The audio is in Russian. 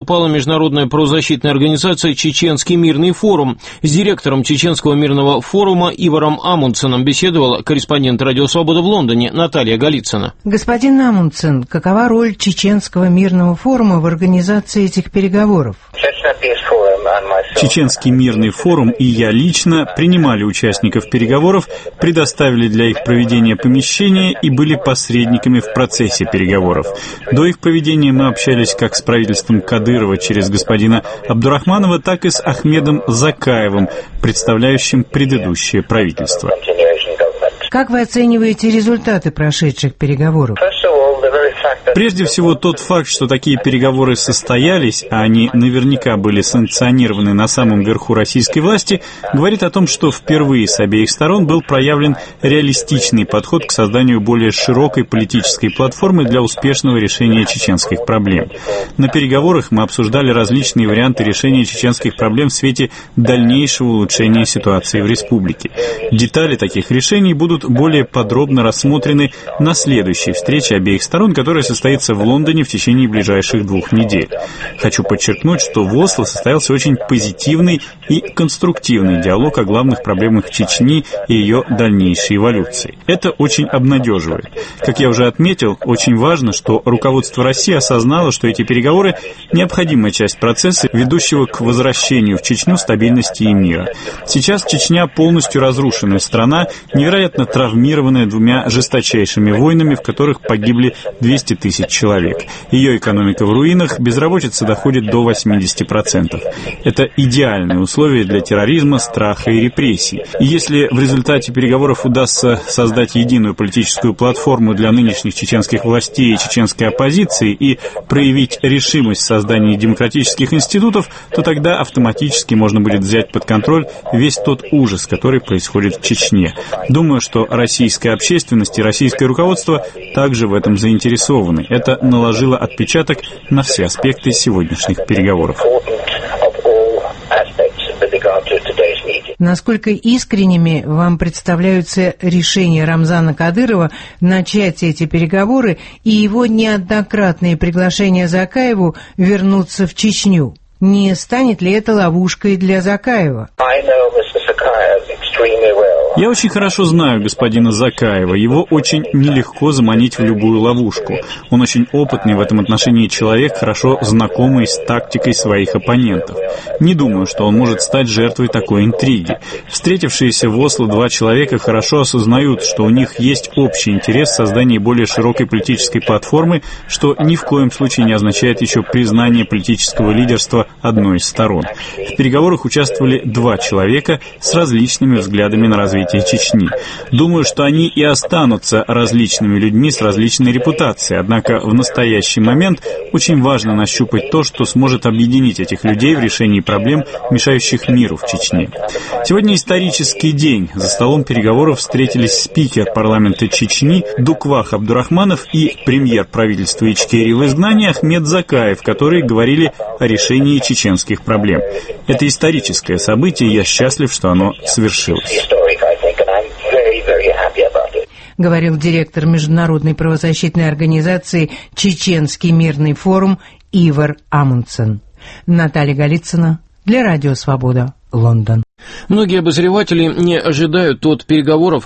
упала международная правозащитная организация «Чеченский мирный форум». С директором Чеченского мирного форума Иваром Амундсеном беседовала корреспондент «Радио Свобода» в Лондоне Наталья Голицына. Господин Амундсен, какова роль Чеченского мирного форума в организации этих переговоров? Чеченский мирный форум и я лично принимали участников переговоров, предоставили для их проведения помещения и были посредниками в процессе переговоров. До их проведения мы общались как с правительством Кадырова через господина Абдурахманова, так и с Ахмедом Закаевым, представляющим предыдущее правительство. Как вы оцениваете результаты прошедших переговоров? Прежде всего, тот факт, что такие переговоры состоялись, а они наверняка были санкционированы на самом верху российской власти, говорит о том, что впервые с обеих сторон был проявлен реалистичный подход к созданию более широкой политической платформы для успешного решения чеченских проблем. На переговорах мы обсуждали различные варианты решения чеченских проблем в свете дальнейшего улучшения ситуации в республике. Детали таких решений будут более подробно рассмотрены на следующей встрече обеих сторон, которая состоится в Лондоне в течение ближайших 2 недель. Хочу подчеркнуть, что в Осло состоялся очень позитивный и конструктивный диалог о главных проблемах Чечни и ее дальнейшей эволюции. Это очень обнадеживает. Как я уже отметил, очень важно, что руководство России осознало, что эти переговоры – необходимая часть процесса, ведущего к возвращению в Чечню стабильности и мира. Сейчас Чечня полностью разрушенная страна, невероятно травмированная 2 жесточайшими войнами, в которых погибли 200 тысяч человек. Ее экономика в руинах, безработица доходит до 80%. Это идеальные условия для терроризма, страха и репрессий. И если в результате переговоров удастся создать единую политическую платформу для нынешних чеченских властей и чеченской оппозиции и проявить решимость в создании демократических институтов, то тогда автоматически можно будет взять под контроль весь тот ужас, который происходит в Чечне. Думаю, что российская общественность и российское руководство также в этом заинтересованы. Это наложило отпечаток на все аспекты сегодняшних переговоров. Насколько искренними вам представляются решения Рамзана Кадырова начать эти переговоры и его неоднократные приглашения Закаеву вернуться в Чечню? Не станет ли это ловушкой для Закаева? Я очень хорошо знаю господина Закаева. Его очень нелегко заманить в любую ловушку. Он очень опытный в этом отношении человек, хорошо знакомый с тактикой своих оппонентов. Не думаю, что он может стать жертвой такой интриги. Встретившиеся в Осло 2 человека хорошо осознают, что у них есть общий интерес в создании более широкой политической платформы, что ни в коем случае не означает еще признание политического лидерства одной из сторон. В переговорах участвовали 2 человека с различными взглядами на развитие Чечни. Думаю, что они и останутся различными людьми с различной репутацией, однако в настоящий момент очень важно нащупать то, что сможет объединить этих людей в решении проблем, мешающих миру в Чечне. Сегодня исторический день. За столом переговоров встретились спикер парламента Чечни Дуквах Абдурахманов и премьер правительства Ичкерии в изгнании Ахмед Закаев, которые говорили о решении чеченских проблем. Это историческое событие, и я счастлив, что оно свершилось. Говорил директор международной правозащитной организации «Чеченский мирный форум» Ивар Амундсен. Наталья Голицына для Радио Свобода, Лондон. Многие обозреватели не ожидают от переговоров